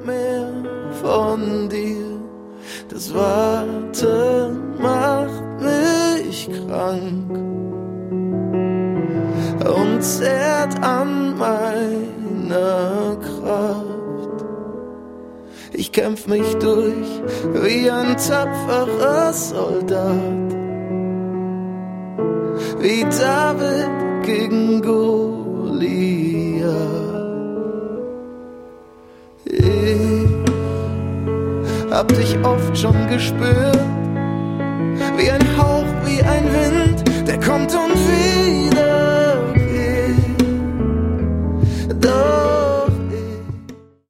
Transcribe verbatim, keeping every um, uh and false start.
mehr von dir. Das Warten macht mich krank und zerrt an meiner Kraft. Ich kämpf mich durch wie ein tapferer Soldat, wie David gegen Goliath. Ich hab dich oft schon gespürt, wie ein Hauch, wie ein Wind, der kommt und wieder